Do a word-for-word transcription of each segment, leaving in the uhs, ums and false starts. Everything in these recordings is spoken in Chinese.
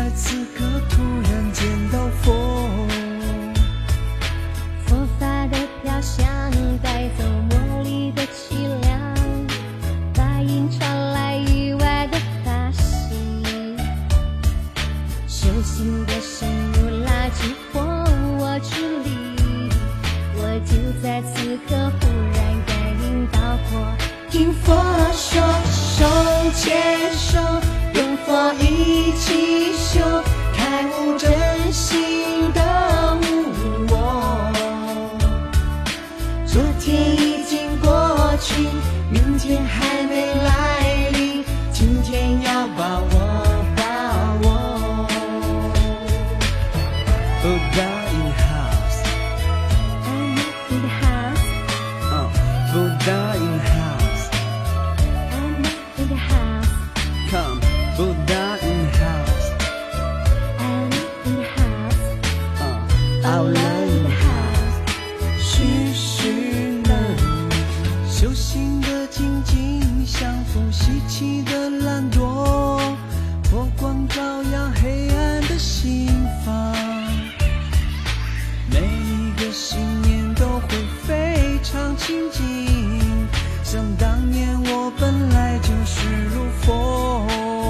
此刻突然见到风， 佛法的飘香带走茉莉的凄凉，白音传来意外的发喜，修行的深入垃圾或我距离，我就在此刻忽然感应到过，听佛说手牵手，跟佛一起修，开悟真心的无我。昨天已经过去，明天还没来临，今天要把握把握。 Buddha in the house, I'm in the house, uh, Buddha in the house, I'm in the house, come, Buddha in the house, I'm in the house, uh, Allah in the house. 虚实难修行的精进，相逢习气的懒惰，佛光照耀黑暗的心房，每一个信念都会非常清净，想当年我本来就是如佛，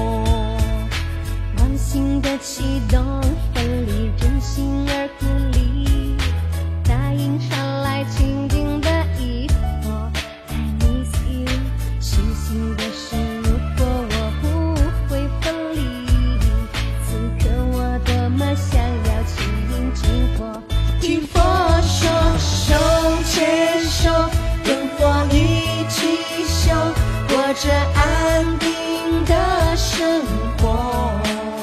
妄心的启动，分离真心而孤立，大音传来清净的依托 I miss you， 细心的是如果我不会分离，此刻我多么想要轻盈经过，听佛说手牵手，跟佛一起修，过着安定的生活。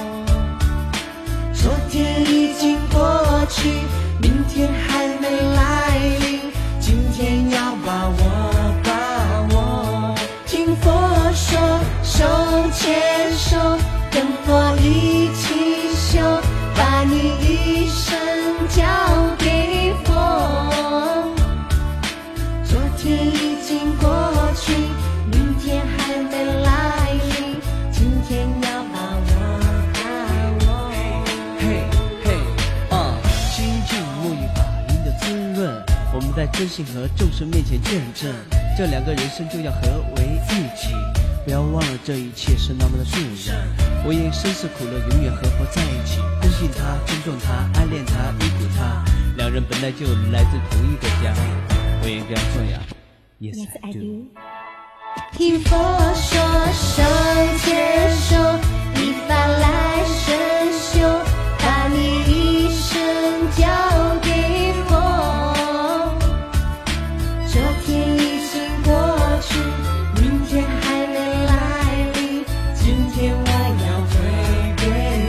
昨天已经过去，明天还没来临，今天要把握把握。听佛说手牵手，跟佛一起修，把你一生交给佛。昨天已经过去，明天还没来临，今天要把握把握。 嘿嘿啊！心静沐浴法音的滋润，我们在真心和众生面前见证，这两个人生就要合为一起。不要忘了这一切是那么的顺然，我愿生死苦乐永远和佛在一起，恭敬他，尊重他，爱恋他，依附他，两人本来就来自同一个家，我愿这样做呀。Yes, Yes, I I do. do. 听佛说手牵手，依法来深修，把你一生交给佛。昨天已经过去，明天还没来临，今天我要回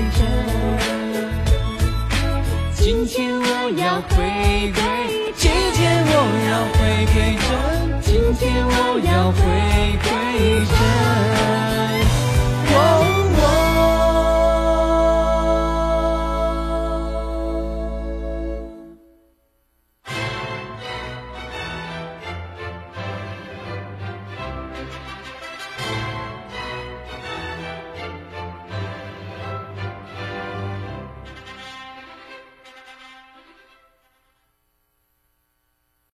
归真。今天我要回归，今天我要回归真。今天我要回归真。